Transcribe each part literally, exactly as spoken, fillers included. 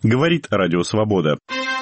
Говорит Радио Свобода.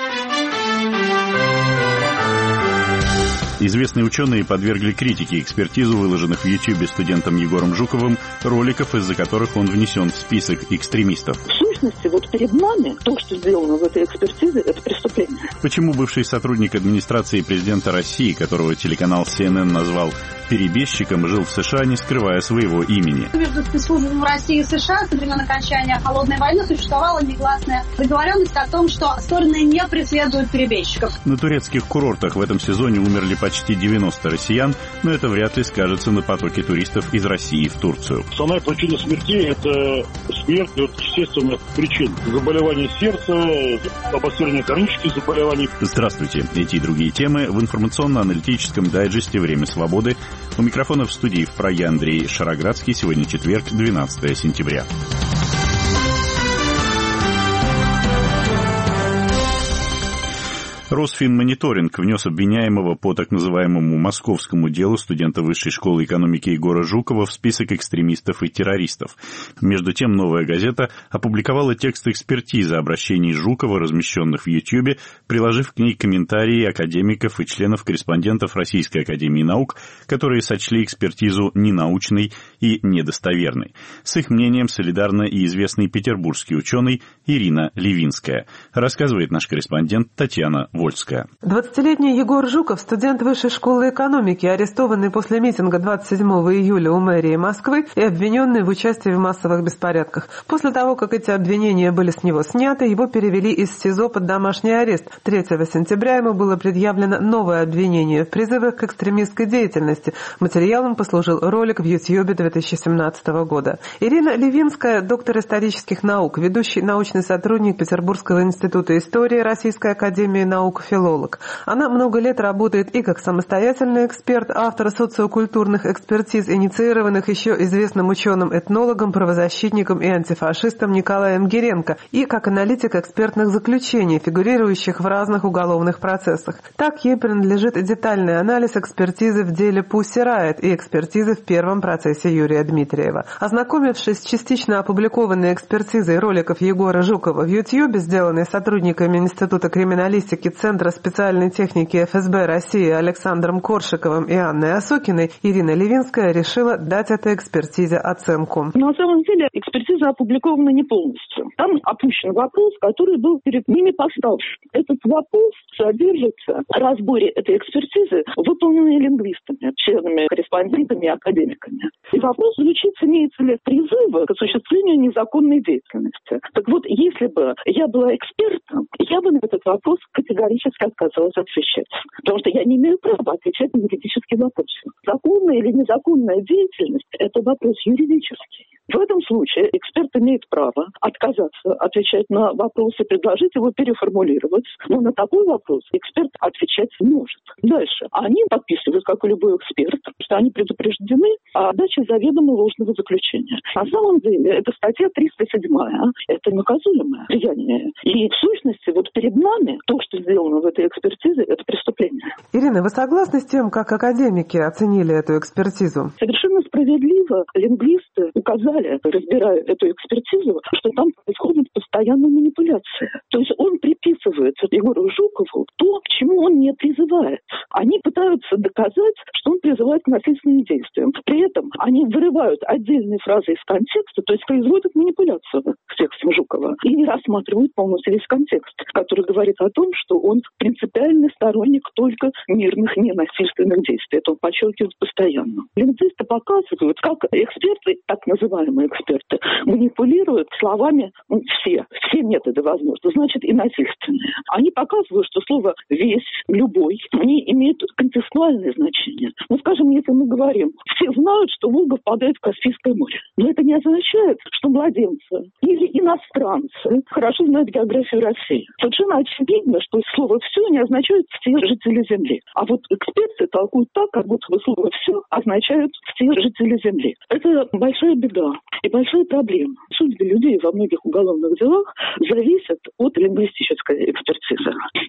Известные ученые подвергли критике экспертизу, выложенных в Ютьюбе студентом Егором Жуковым, роликов, из-за которых он внесен в список экстремистов. В сущности, вот перед нами то, что сделано в этой экспертизе, это преступление. Почему бывший сотрудник администрации президента России, которого телеканал Си Эн Эн назвал перебежчиком, жил в США, не скрывая своего имени? Между спецслужбами России и США со времен окончания Холодной войны существовала негласная договоренность о том, что стороны не преследуют перебежчиков. На турецких курортах в этом сезоне умерли почти девяносто россиян, но это вряд ли скажется на потоке туристов из России в Турцию. Основная причина смерти – это смерть от естественных причин. Заболевания сердца, обострение хронических заболеваний. Здравствуйте. Эти и другие темы в информационно-аналитическом дайджесте «Время свободы». У микрофона в студии в Прае Андрей Шароградский. Сегодня четверг, двенадцатое сентября. Росфинмониторинг внес обвиняемого по так называемому московскому делу студента Высшей школы экономики Егора Жукова в список экстремистов и террористов. Между тем, «Новая газета» опубликовала текст экспертизы обращений Жукова, размещенных в Ютьюбе, приложив к ней комментарии академиков и членов-корреспондентов Российской академии наук, которые сочли экспертизу ненаучной и недостоверной. С их мнением солидарна и известный петербургский ученый Ирина Левинская. Рассказывает наш корреспондент Татьяна Вольская. двадцатилетний Егор Жуков, студент Высшей школы экономики, арестованный после митинга двадцать седьмого июля у мэрии Москвы и обвиненный в участии в массовых беспорядках. После того, как эти обвинения были с него сняты, его перевели из СИЗО под домашний арест. третьего сентября ему было предъявлено новое обвинение в призывах к экстремистской деятельности. Материалом послужил ролик в Ютьюбе две тысячи семнадцатого года. Ирина Левинская, доктор исторических наук, ведущий научный сотрудник Петербургского института истории Российской академии наук, филолог. Она много лет работает и как самостоятельный эксперт, автор социокультурных экспертиз, инициированных еще известным ученым-этнологом, правозащитником и антифашистом Николаем Гиренко, и как аналитик экспертных заключений, фигурирующих в разных уголовных процессах. Так ей принадлежит детальный анализ экспертизы в деле Pussy Riot и экспертизы в первом процессе Юрия Дмитриева. Ознакомившись с частично опубликованной экспертизой роликов Егора Жукова в Ютьюбе, сделанной сотрудниками Института криминалистики Центра специальной техники эф эс бэ России Александром Коршиковым и Анной Осокиной, Ирина Левинская решила дать этой экспертизе оценку. На самом деле экспертиза опубликована не полностью. Там опущен вопрос, который был перед ними поставлен. Этот вопрос содержится в разборе этой экспертизы, выполненной лингвистами, членами, корреспондентами и академиками. И вопрос звучит: имеется ли призывы к осуществлению незаконной деятельности. Так вот, если бы я была экспертом, я бы на этот вопрос категорически отказалась отвечать. Потому что я не имею права отвечать на юридические вопросы. Законная или незаконная деятельность – это вопрос юридический. В этом случае эксперт имеет право отказаться отвечать на вопрос и предложить его переформулировать. Но на такой вопрос эксперт отвечать не может. Дальше. Они подписывают, как и любой эксперт, что они предупреждены о даче заведомо ложного заключения. На самом деле, это статья триста седьмая. Это наказуемое деяние. И в сущности, вот перед нами то, что сделано в этой экспертизе, это преступление. Ирина, вы согласны с тем, как академики оценили эту экспертизу? Совершенно справедливо лингвисты указали, разбирая эту экспертизу, что там происходит постоянная манипуляция. То есть он приписывает Егору Жукову то, к чему он не призывает. Они пытаются доказать, что он призывает к насильственным действиям. При этом они вырывают отдельные фразы из контекста, то есть производят манипуляцию с текстом Жукова и не рассматривают полностью весь контекст, который говорит о том, что он принципиальный сторонник только мирных, ненасильственных действий. Это он подчеркивает постоянно. Лингвисты показывают, как эксперты, так называемые эксперты, манипулируют словами ну, все, все методы возможны, значит и насильственные. Они показывают, что слово «весь», «любой», они имеют контекстуальное значение. Ну, скажем, если мы говорим, все знают, что Волга впадает в Каспийское море. Но это не означает, что младенцы или иностранцы хорошо знают географию России. Совершенно очевидно, что слово «все» не означает «все жители Земли». А вот эксперты толкуют так, как будто бы слово «все» означает «все жители Земли». Это большая беда и большая проблема. Судьбы людей во многих уголовных делах зависят от лингвистической экспертизы.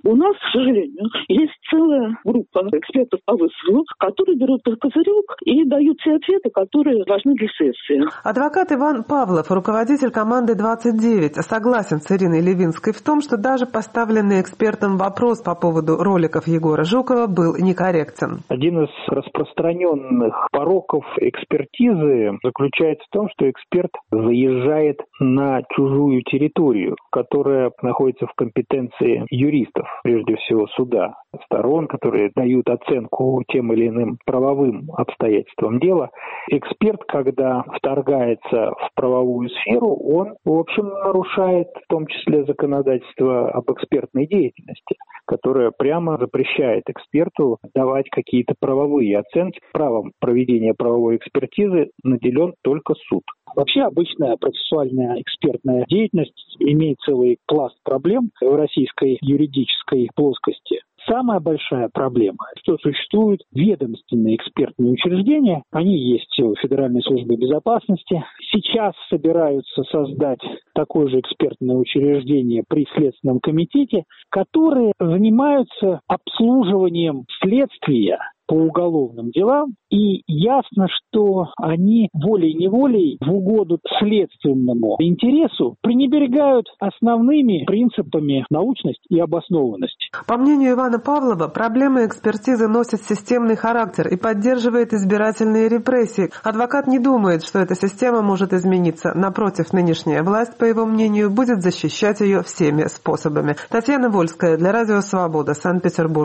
У нас, к сожалению, есть целая группа экспертов по ВСВ, которые берут под козырек и дают те ответы, которые важны для сессии. Адвокат Иван Павлов, руководитель команды двадцать девять, согласен с Ириной Левинской в том, что даже поставленный экспертом вопрос по поводу роликов Егора Жукова был некорректен. Один из распространенных пороков экспертизы заключается в том, что эксперт заезжает на чужую территорию, которая находится в компетенции юристов, прежде всего суда, сторон, которые дают оценку тем или иным правовым обстоятельствам дела. Эксперт, когда вторгается в правовую сферу, он, в общем, нарушает в том числе законодательство об экспертной деятельности, которое прямо запрещает эксперту давать какие-то правовые оценки. Правом проведения правовой экспертизы наделен только суд. Вообще обычная процессуальная экспертная деятельность имеет целый пласт проблем в российской юридической плоскости. Самая большая проблема, что существуют ведомственные экспертные учреждения, они есть у Федеральной службы безопасности. Сейчас собираются создать такое же экспертное учреждение при Следственном комитете, которые занимаются обслуживанием следствия по уголовным делам, и ясно, что они волей-неволей в угоду следственному интересу пренебрегают основными принципами научности и обоснованности. По мнению Ивана Павлова, проблема экспертизы носит системный характер и поддерживает избирательные репрессии. Адвокат не думает, что эта система может измениться. Напротив, нынешняя власть, по его мнению, будет защищать ее всеми способами. Татьяна Вольская для Радио Свобода, Санкт-Петербург.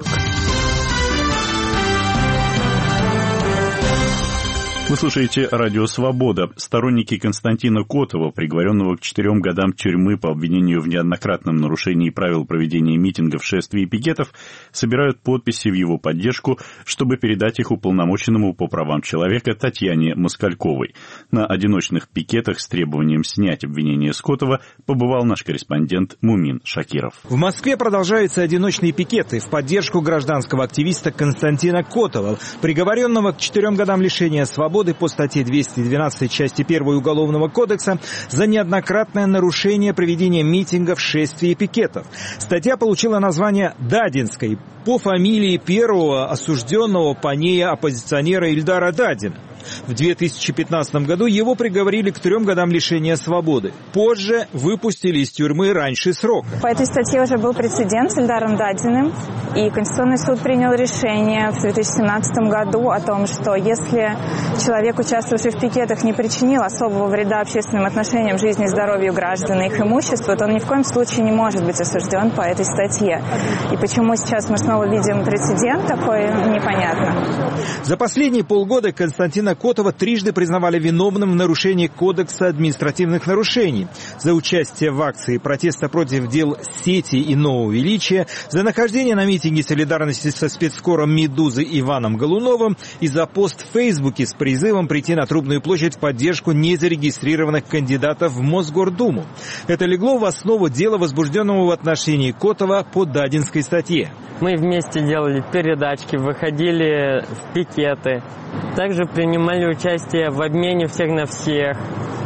Вы слушаете «Радио Свобода». Сторонники Константина Котова, приговоренного к четырем годам тюрьмы по обвинению в неоднократном нарушении правил проведения митингов, шествий и пикетов, собирают подписи в его поддержку, чтобы передать их уполномоченному по правам человека Татьяне Москальковой. На одиночных пикетах с требованием снять обвинение с Котова побывал наш корреспондент Мумин Шакиров. В Москве продолжаются одиночные пикеты в поддержку гражданского активиста Константина Котова, приговоренного к четырем годам лишения свободы по статье двести двенадцать части первой Уголовного кодекса за неоднократное нарушение проведения митингов, шествий и пикетов. Статья получила название «Дадинской» по фамилии первого осужденного по ней оппозиционера Ильдара Дадина. В две тысячи пятнадцатом году его приговорили к трем годам лишения свободы. Позже выпустили из тюрьмы раньше срока. По этой статье уже был прецедент с Ильдаром Дадиным, и Конституционный суд принял решение в две тысячи семнадцатом году о том, что если человек, участвовавший в пикетах, не причинил особого вреда общественным отношениям, жизни и здоровью граждан и их имуществу, то он ни в коем случае не может быть осужден по этой статье. И почему сейчас мы снова видим прецедент такой, непонятно. За последние полгода Константина Котова трижды признавали виновным в нарушении Кодекса административных нарушений за участие в акции протеста против дел сети и нового величия, за нахождение на митинге солидарности со спецкором «Медузы» Иваном Голуновым и за пост в Фейсбуке с призывом прийти на Трубную площадь в поддержку незарегистрированных кандидатов в Мосгордуму. Это легло в основу дела, возбужденного в отношении Котова по Дадинской статье. Мы вместе делали передачки, выходили в пикеты. Также принимали участие в обмене всех на всех.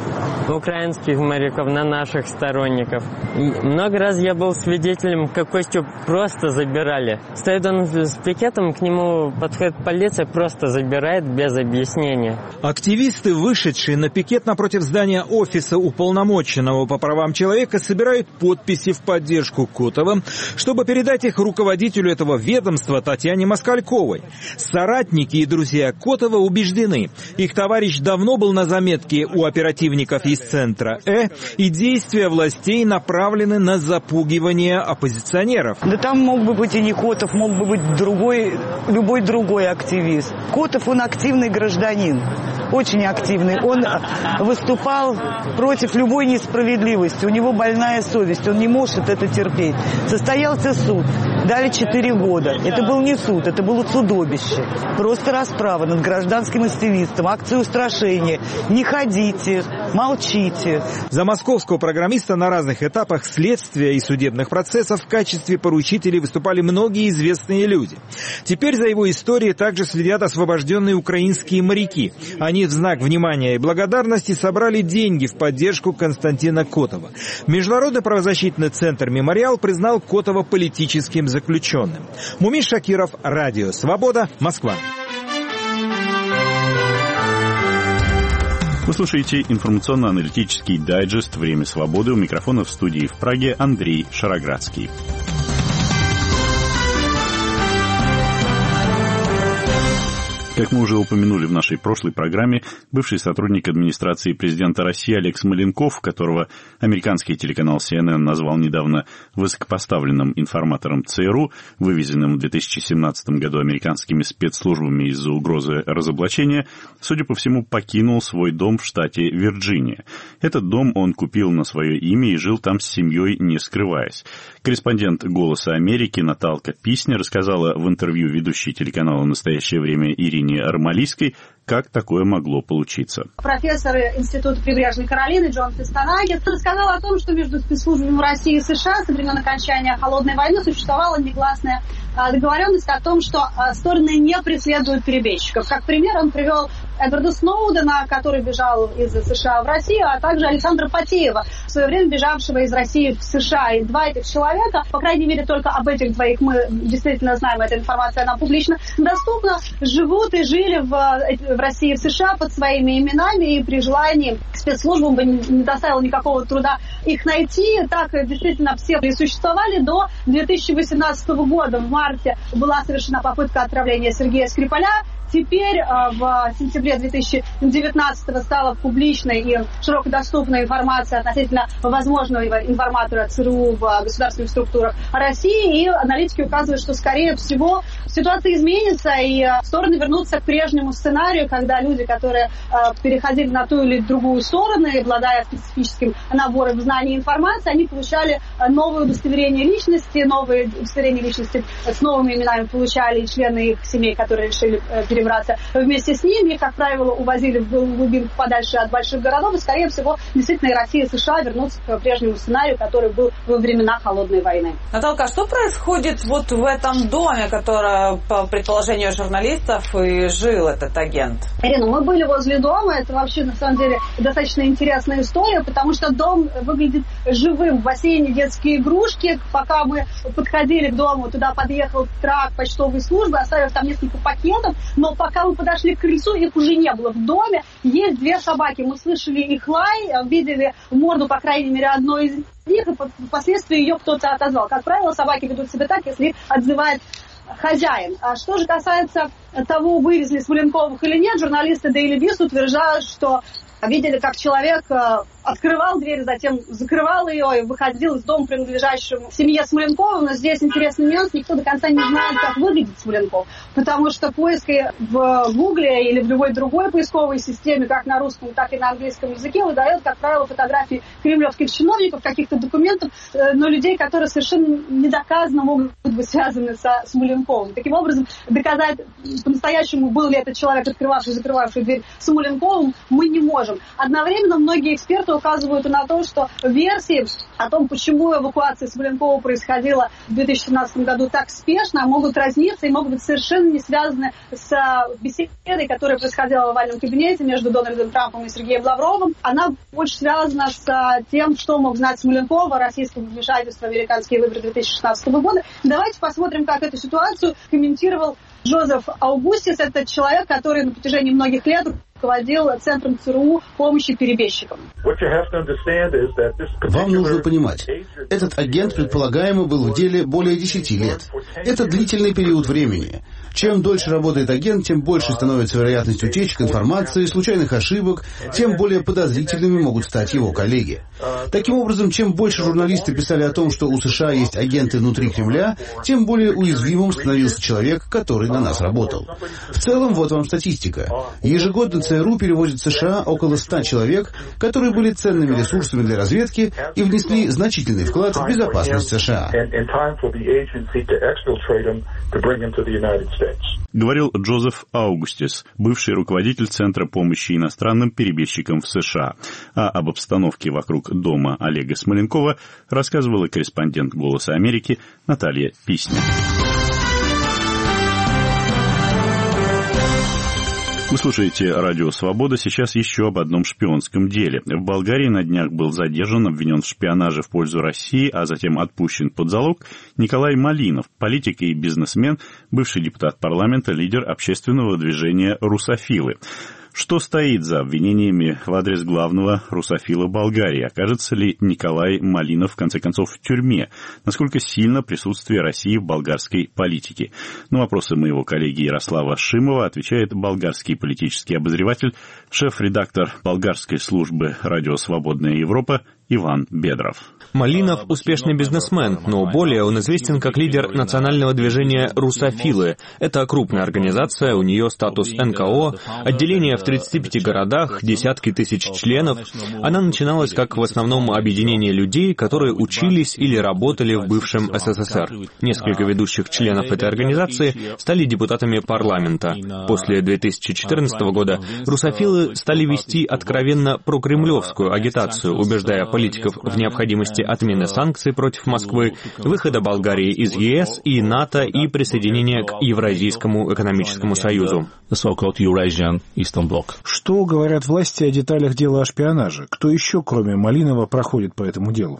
Украинских моряков на наших сторонников. И много раз я был свидетелем, как Костю просто забирали. Стоит он с пикетом, к нему подходит полиция, просто забирает без объяснения. Активисты, вышедшие на пикет напротив здания офиса уполномоченного по правам человека, собирают подписи в поддержку Котова, чтобы передать их руководителю этого ведомства Татьяне Москальковой. Соратники и друзья Котова убеждены, их товарищ давно был на заметке у оперативников из центра Э, и действия властей направлены на запугивание оппозиционеров. Да там мог бы быть и не Котов, мог бы быть другой, любой другой активист. Котов, он активный гражданин, очень активный. Он выступал против любой несправедливости, у него больная совесть, он не может это терпеть. Состоялся суд, дали четыре года. Это был не суд, это было судобище. Просто расправа над гражданским активистом, акция устрашения. Не ходите, молчите. За московского программиста на разных этапах следствия и судебных процессов в качестве поручителей выступали многие известные люди. Теперь за его историей также следят освобожденные украинские моряки. Они Они в знак внимания и благодарности собрали деньги в поддержку Константина Котова. Международный правозащитный центр «Мемориал» признал Котова политическим заключенным. Мумин Шакиров, Радио Свобода, Москва. Вы слушаете информационно-аналитический дайджест «Время свободы». У микрофона в студии в Праге Андрей Шароградский. Как мы уже упомянули в нашей прошлой программе, бывший сотрудник администрации президента России Олег Смоленков, которого американский телеканал си эн эн назвал недавно высокопоставленным информатором ЦРУ, вывезенным в две тысячи семнадцатом году американскими спецслужбами из-за угрозы разоблачения, судя по всему, покинул свой дом в штате Вирджиния. Этот дом он купил на свое имя и жил там с семьей, не скрываясь. Корреспондент «Голоса Америки» Наталка Писня рассказала в интервью ведущей телеканала «Настоящее время» Ирине Армалийской, как такое могло получиться. Профессор Института Прибрежной Каролины Джон Фистонагер рассказал о том, что между спецслужбами России и США со времен окончания Холодной войны существовала негласная договоренность о том, что стороны не преследуют перебежчиков. Как пример он привел Эдварда Сноудена, который бежал из США в Россию, а также Александра Потеева, в свое время бежавшего из России в США. И два этих человека, по крайней мере, только об этих двоих мы действительно знаем, эта информация нам публично доступна, живут и жили в, в России и в США под своими именами, и при желании спецслужбам бы не доставило никакого труда их найти. Так действительно все существовали до две тысячи восемнадцатого года. В марте была совершена попытка отравления Сергея Скрипаля. Теперь в сентябре две тысячи девятнадцатого стала публичной и широко доступной информация относительно возможного информатора ЦРУ в государственных структурах России. И аналитики указывают, что, скорее всего, ситуация изменится и стороны вернутся к прежнему сценарию, когда люди, которые переходили на ту или другую сторону, обладая специфическим набором знаний и информации, они получали новые удостоверения личности, новые удостоверения личности с новыми именами получали и члены их семей, которые решили перейти браться вместе с ними, как правило, увозили в глубинку подальше от больших городов, и, скорее всего, действительно и Россия, и США вернутся к прежнему сценарию, который был во времена Холодной войны. Наталка, а что происходит вот в этом доме, который, по предположению журналистов, и жил этот агент? Ирина, мы были возле дома, это вообще, на самом деле, достаточно интересная история, потому что дом выглядит живым, в бассейне детские игрушки, пока мы подходили к дому, туда подъехал трак почтовой службы, оставив там несколько пакетов, но пока мы подошли к крыльцу, их уже не было в доме. Есть две собаки. Мы слышали их лай, видели морду, по крайней мере, одной из них, и впоследствии ее кто-то отозвал. Как правило, собаки ведут себя так, если их отзывает хозяин. А что же касается того, вывезли Смоленковых или нет, журналисты Daily Beast утверждают, что видели, как человек открывал дверь, затем закрывал ее и выходил из дома, принадлежащего семье Смоленкова. Но здесь интересный нюанс, никто до конца не знает, как выглядит Смоленков, потому что поиски в Гугле или в любой другой поисковой системе, как на русском, так и на английском языке, выдает, как правило, фотографии кремлевских чиновников, каких-то документов, но людей, которые совершенно недоказанно могут быть связаны со Смоленковым. Таким образом, доказать по-настоящему, был ли этот человек, открывавший, закрывавший дверь Смоленковым, мы не можем. Одновременно многие эксперты указывают на то, что версии о том, почему эвакуация Смоленкова происходила в две тысячи семнадцатом году так спешно, могут разниться и могут быть совершенно не связаны с беседой, которая происходила в овальном кабинете между Дональдом Трампом и Сергеем Лавровым. Она больше связана с тем, что мог знать Смоленков о российском вмешательстве в американские выборы две тысячи шестнадцатого года. Давайте посмотрим, как эту ситуацию комментировал Джозеф Аугустис. Это человек, который на протяжении многих лет руководил Центром ЦРУ помощи перебежчикам. Вам нужно понимать, этот агент предполагаемо был в деле более десяти лет. Это длительный период времени. Чем дольше работает агент, тем больше становится вероятность утечек информации, случайных ошибок, тем более подозрительными могут стать его коллеги. Таким образом, чем больше журналисты писали о том, что у США есть агенты внутри Кремля, тем более уязвимым становился человек, который на нас работал. В целом, вот вам статистика. Ежегодно ЦРУ перевозит в США около ста человек, которые были ценными ресурсами для разведки и внесли значительный вклад в безопасность США. Говорил Джозеф Аугустис, бывший руководитель Центра помощи иностранным перебежчикам в США. А об обстановке вокруг дома Олега Смоленкова рассказывала корреспондент «Голоса Америки» Наталья Писня. Вы слушаете «Радио Свобода». Сейчас еще об одном шпионском деле. В Болгарии на днях был задержан, обвинен в шпионаже в пользу России, а затем отпущен под залог Николай Малинов, политик и бизнесмен, бывший депутат парламента, лидер общественного движения «Русофилы». Что стоит за обвинениями в адрес главного русофила Болгарии? Окажется ли Николай Малинов, в конце концов, в тюрьме? Насколько сильно присутствие России в болгарской политике? На вопросы моего коллеги Ярослава Шимова отвечает болгарский политический обозреватель, шеф-редактор болгарской службы «Радио Свободная Европа» Иван Бедров. Малинов – успешный бизнесмен, но более он известен как лидер национального движения «Русофилы». Это крупная организация, у нее статус эн ка о, отделение в тридцати пяти городах, десятки тысяч членов. Она начиналась как в основном объединение людей, которые учились или работали в бывшем эс эс эс эр. Несколько ведущих членов этой организации стали депутатами парламента. После две тысячи четырнадцатого года «Русофилы» стали вести откровенно прокремлевскую агитацию, убеждая политиков в необходимости отмены санкций против Москвы, выхода Болгарии из е эс и НАТО и присоединения к Евразийскому экономическому союзу. Что говорят власти о деталях дела о шпионаже? Кто еще, кроме Малинова, проходит по этому делу?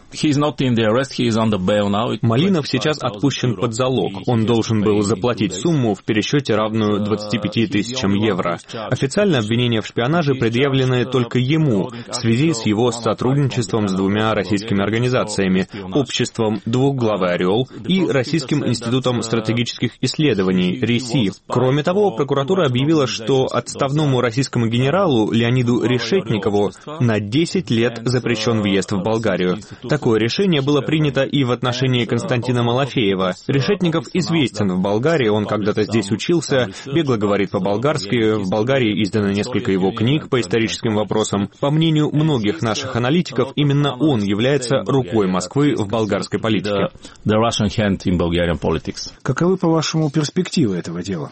Малинов сейчас отпущен под залог. Он должен был заплатить сумму в пересчете равную двадцати пяти тысячам евро. Официально обвинения в шпионаже предъявлены только ему в связи с его сотрудничеством с двумя российскими организациями — Обществом «Двухглавый орел» и Российским институтом стратегических исследований РИСИ. Кроме того, прокуратура объявила, что отставному российскому генералу Леониду Решетникову на десять лет запрещен въезд в Болгарию. Такое решение было принято и в отношении Константина Малафеева. Решетников известен в Болгарии, он когда-то здесь учился, бегло говорит по-болгарски, в Болгарии издано несколько его книг по историческим вопросам. По мнению многих наших аналитиков, именно он является рукой Москвы в болгарской политике. Каковы, по-вашему, перспективы этого дела?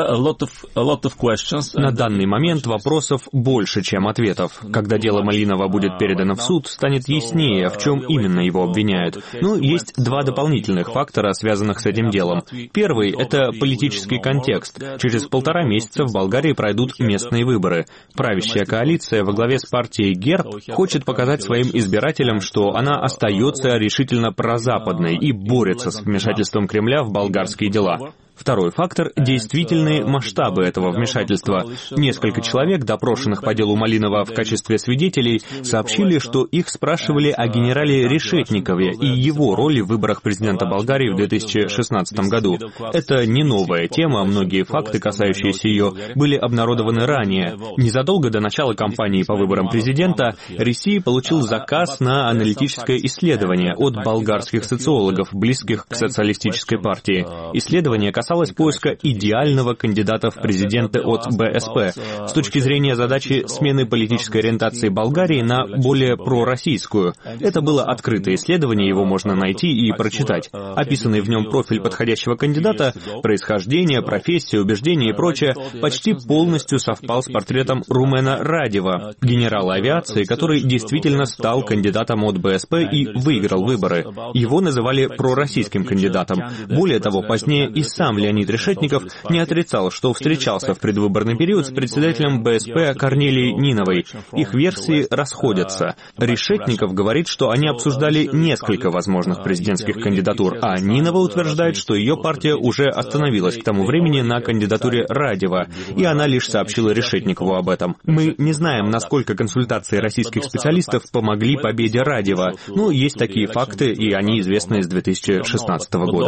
На данный момент вопросов больше, чем ответов. Когда дело Малинова будет передано в суд, станет яснее, в чем именно его обвиняют. Но есть два дополнительных фактора, связанных с этим делом. Первый — это политический контекст. Через полтора месяца в Болгарии пройдут местные выборы. Правящая коалиция во главе с партией ГЕРБ хочет показать своим избирателям, что она остается решительно прозападной и борется с вмешательством Кремля в болгарские дела. Второй фактор — действительные масштабы этого вмешательства. Несколько человек, допрошенных по делу Малинова в качестве свидетелей, сообщили, что их спрашивали о генерале Решетникове и его роли в выборах президента Болгарии в две тысячи шестнадцатом году. Это не новая тема, многие факты, касающиеся ее, были обнародованы ранее. Незадолго до начала кампании по выборам президента РИСИ получил заказ на аналитическое исследование от болгарских социологов, близких к социалистической партии. Исследование касалось касалось поиска идеального кандидата в президенты от бэ эс пэ с точки зрения задачи смены политической ориентации Болгарии на более пророссийскую. Это было открытое исследование, его можно найти и прочитать. Описанный в нем профиль подходящего кандидата, происхождение, профессия, убеждения и прочее, почти полностью совпал с портретом Румена Радева, генерала авиации, который действительно стал кандидатом от бэ эс пэ и выиграл выборы. Его называли пророссийским кандидатом. Более того, позднее и сам Леонид Решетников не отрицал, что встречался в предвыборный период с председателем бэ эс пэ Корнелией Ниновой. Их версии расходятся. Решетников говорит, что они обсуждали несколько возможных президентских кандидатур, а Нинова утверждает, что ее партия уже остановилась к тому времени на кандидатуре Радева, и она лишь сообщила Решетникову об этом. Мы не знаем, насколько консультации российских специалистов помогли победе Радева, но есть такие факты, и они известны с две тысячи шестнадцатого года.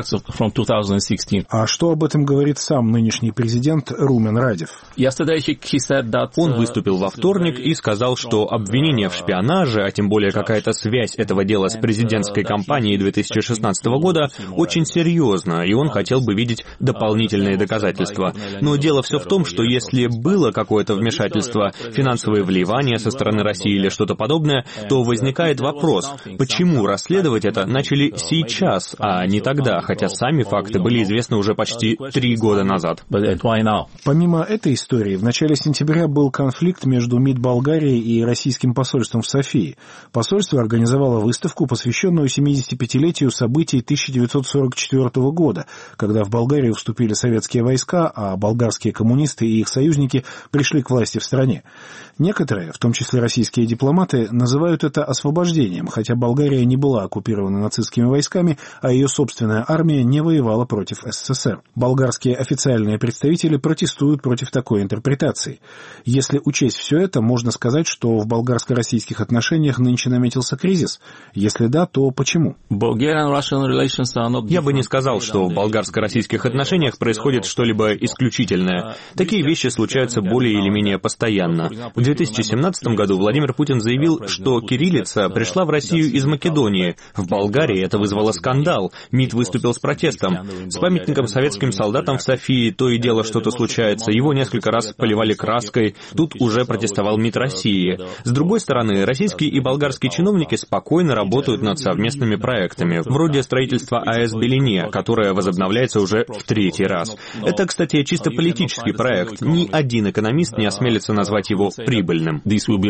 А что об этом говорит сам нынешний президент Румен Радев? Он выступил во вторник и сказал, что обвинение в шпионаже, а тем более какая-то связь этого дела с президентской кампанией две тысячи шестнадцатого года, очень серьезно, и он хотел бы видеть дополнительные доказательства. Но дело все в том, что если было какое-то вмешательство, финансовые вливания со стороны России или что-то подобное, то возникает вопрос, почему расследовать это начали сейчас, а не тогда, хотя сами факты были известны известно уже почти три года назад. Помимо этой истории, в начале сентября был конфликт между МИД Болгарии и российским посольством в Софии. Посольство организовало выставку, посвященную семидесятипятилетию событий тысяча девятьсот сорок четвёртого года, когда в Болгарию вступили советские войска, а болгарские коммунисты и их союзники пришли к власти в стране. Некоторые, в том числе российские дипломаты, называют это освобождением, хотя Болгария не была оккупирована нацистскими войсками, а ее собственная армия не воевала против СССР. Болгарские официальные представители протестуют против такой интерпретации. Если учесть все это, можно сказать, что в болгарско-российских отношениях нынче наметился кризис. Если да, то почему? Я бы не сказал, что в болгарско-российских отношениях происходит что-либо исключительное. Такие вещи случаются более или менее постоянно. В две тысячи семнадцатом году Владимир Путин заявил, что кириллица пришла в Россию из Македонии. В Болгарии это вызвало скандал. МИД выступил с протестом. С памятником советским солдатам в Софии то и дело что-то случается. Его несколько раз поливали краской. Тут уже протестовал МИД России. С другой стороны, российские и болгарские чиновники спокойно работают над совместными проектами, вроде строительства АЭС Белене, которое возобновляется уже в третий раз. Это, кстати, чисто политический проект. Ни один экономист не осмелится назвать его прибыльным.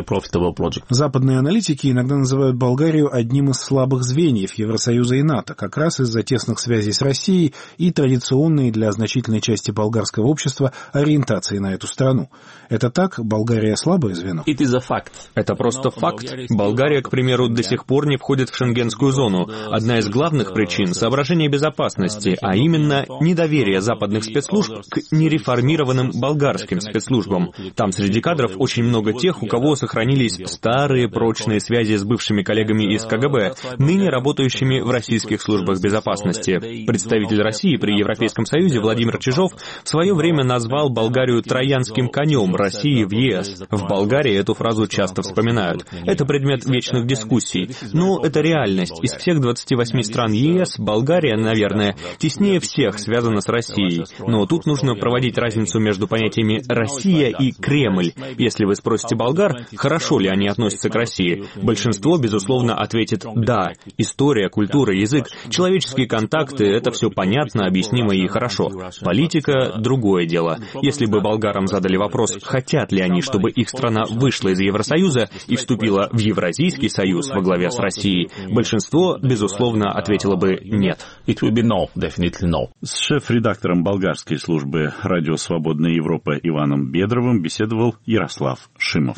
Западные аналитики иногда называют Болгарию одним из слабых звеньев Евросоюза и НАТО, как раз из-за тесных связей с Россией и традиционной для значительной части болгарского общества ориентации на эту страну. Это так? Болгария слабое звено? Это просто факт. Болгария, к примеру, до сих пор не входит в шенгенскую зону. Одна из главных причин — соображение безопасности, а именно недоверие западных спецслужб к нереформированным болгарским спецслужбам. Там среди кадров очень много тех, у кого сохранились старые прочные связи с бывшими коллегами из КГБ, ныне работающими в российских службах безопасности. Представитель России при Европейском Союзе Владимир Чижов в свое время назвал Болгарию троянским конем России в ЕС. В Болгарии эту фразу часто вспоминают. Это предмет вечных дискуссий. Но это реальность. Из всех двадцати восьми стран ЕС Болгария, наверное, теснее всех связана с Россией. Но тут нужно проводить разницу между понятиями «Россия» и «Кремль». Если вы спросите болгар, хорошо ли они относятся к России, большинство, безусловно, ответит «да». История, культура, язык, человеческие контакты — это все понятно, объяснимо и хорошо. Политика — другое дело. Если бы болгарам задали вопрос, хотят ли они, чтобы их страна вышла из Евросоюза и вступила в Евразийский союз во главе с Россией, большинство, безусловно, ответило бы «нет». С шеф-редактором болгарской службы «Радио Свободная Европа» Иваном Бедровым беседовал Ярослав Шимов.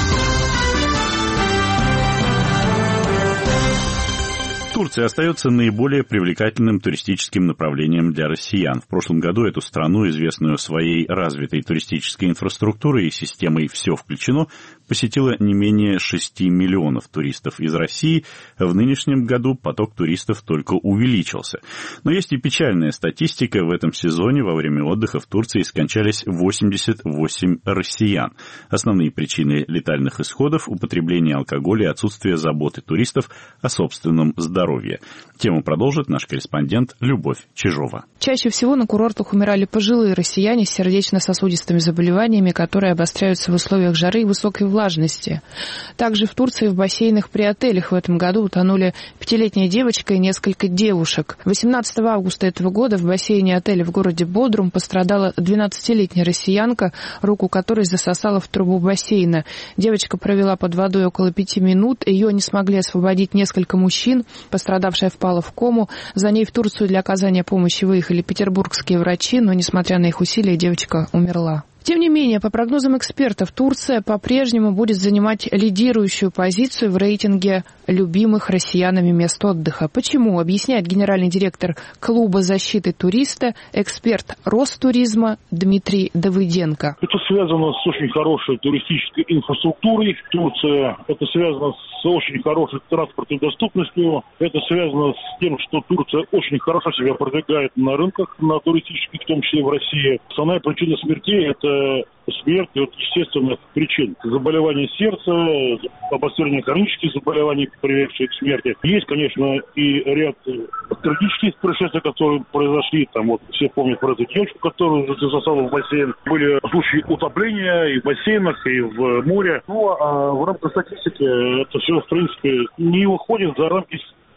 Турция остается наиболее привлекательным туристическим направлением для россиян. В прошлом году эту страну, известную своей развитой туристической инфраструктурой и системой «Все включено», посетило не менее шести миллионов туристов из России. В нынешнем году поток туристов только увеличился. Но есть и печальная статистика. В этом сезоне во время отдыха в Турции скончались восемьдесят восемь россиян. Основные причины летальных исходов — употребление алкоголя и отсутствие заботы туристов о собственном здоровье. Тему продолжит наш корреспондент Любовь Чижова. Чаще всего на курортах умирали пожилые россияне с сердечно-сосудистыми заболеваниями, которые обостряются в условиях жары и высокой влажности. Также в Турции в бассейнах при отелях в этом году утонули пятилетняя девочка и несколько девушек. восемнадцатого августа этого года в бассейне отеля в городе Бодрум пострадала двенадцатилетняя россиянка, руку которой засосала в трубу бассейна. Девочка провела под водой около пяти минут, ее не смогли освободить несколько мужчин. Пострадавшая впала в кому. За ней в Турцию для оказания помощи выехали петербургские врачи, но, несмотря на их усилия, девочка умерла. Тем не менее, по прогнозам экспертов, Турция по-прежнему будет занимать лидирующую позицию в рейтинге любимых россиянами мест отдыха. Почему, объясняет генеральный директор Клуба защиты туриста, эксперт Ростуризма Дмитрий Давыденко. Это связано с очень хорошей туристической инфраструктурой. Турция, это связано с очень хорошей транспортной доступностью. Это связано с тем, что Турция очень хорошо себя продвигает на рынках, на туристических, в том числе в России. Основная причина смертей – это смерть от естественных причин. Заболевания сердца, обострение хронических заболеваний, приведшие к смерти. Есть, конечно, и ряд трагических происшествий, которые произошли. Там вот все помнят про эту девочку, которую засосала в бассейн. Были случаи утопления и в бассейнах, и в море. Ну, а в рамках статистики это все, в принципе, не выходит за рамки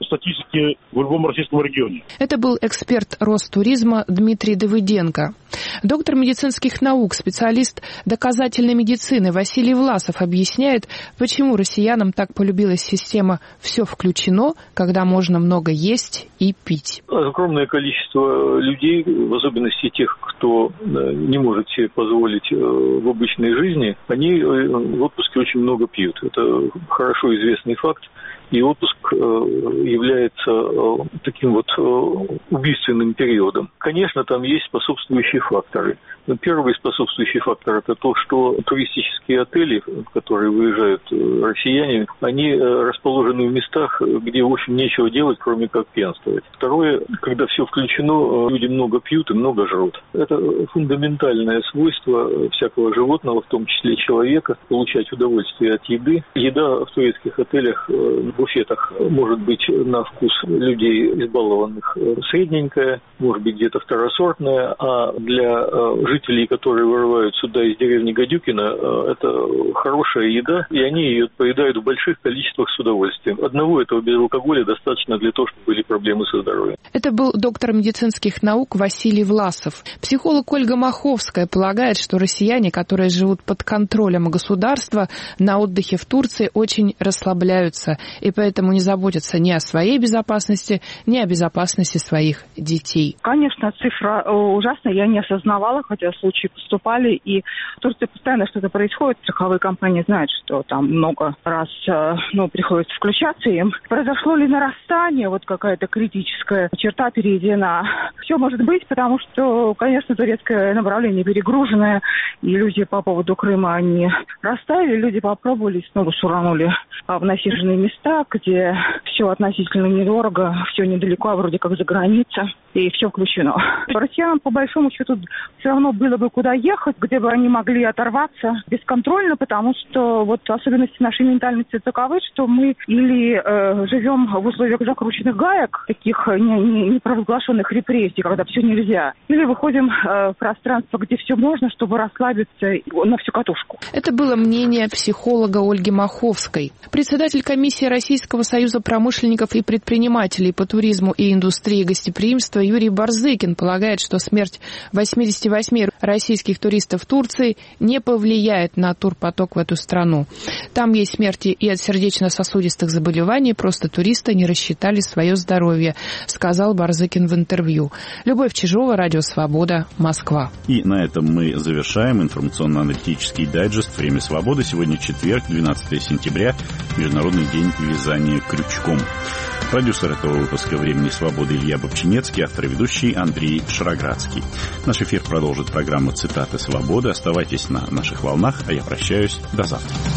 статистики в любом российском регионе. Это был эксперт Ростуризма Дмитрий Давыденко. Доктор медицинских наук, специалист доказательной медицины Василий Власов объясняет, почему россиянам так полюбилась система «все включено», когда можно много есть и пить. Огромное количество людей, в особенности тех, кто не может себе позволить в обычной жизни, они в отпуске очень много пьют. Это хорошо известный факт. И отпуск является таким вот убийственным периодом. Конечно, там есть способствующие факторы. Но первый способствующий фактор – это то, что туристические отели, в которые выезжают россияне, они расположены в местах, где, в общем, нечего делать, кроме как пьянствовать. Второе, когда все включено, люди много пьют и много жрут. Это фундаментальное свойство всякого животного, в том числе человека, получать удовольствие от еды. Еда в турецких отелях, в буфетах, может быть на вкус людей избалованных средненькая, может быть где-то второсортная, а для жителей, которые вырывают сюда из деревни Гадюкина, это хорошая еда, и они ее поедают в больших количествах с удовольствием. Одного этого без алкоголя достаточно для того, чтобы были проблемы со здоровьем. Это был доктор медицинских наук Василий Власов. Психолог Ольга Маховская полагает, что россияне, которые живут под контролем государства, на отдыхе в Турции очень расслабляются, и поэтому не заботятся ни о своей безопасности, ни о безопасности своих детей. Конечно, цифра ужасная, я не осознавала, хотя случаи поступали, и в Турции постоянно что-то происходит, страховые компании знают, что там много раз ну, приходится включаться им. Произошло ли нарастание, вот какая-то критическая черта перейдена? Все может быть, потому что, конечно, турецкое направление перегруженное, и люди по поводу Крыма, они расставили, люди попробовали, снова шуранули в насиженные места, где все относительно недорого, все недалеко, вроде как за границей, и все включено. Россиянам, по большому счету, все равно было бы куда ехать, где бы они могли оторваться бесконтрольно, потому что вот особенности нашей ментальности таковы, что мы или э, живем в условиях закрученных гаек, таких непровозглашенных репрессий, когда все нельзя, или выходим э, в пространство, где все можно, чтобы расслабиться на всю катушку. Это было мнение психолога Ольги Маховской. Председатель комиссии Российского союза промышленников и предпринимателей по туризму и индустрии гостеприимства Юрий Барзыкин полагает, что смерть восьмидесяти восьми российских туристов в Турции не повлияет на турпоток в эту страну. Там есть смерти и от сердечно-сосудистых заболеваний, просто туристы не рассчитали свое здоровье, сказал Барзыкин в интервью. Любовь Чижова, Радио Свобода, Москва. И на этом мы завершаем информационно-аналитический дайджест «Время свободы». Сегодня четверг, двенадцатое сентября, Международный день вязания крючком. Продюсер этого выпуска «Времени свободы» Илья Бобчинецкий, автор и ведущий Андрей Шароградский. Наш эфир продолжит программа «Цитаты свободы». Оставайтесь на наших волнах, а я прощаюсь. До завтра.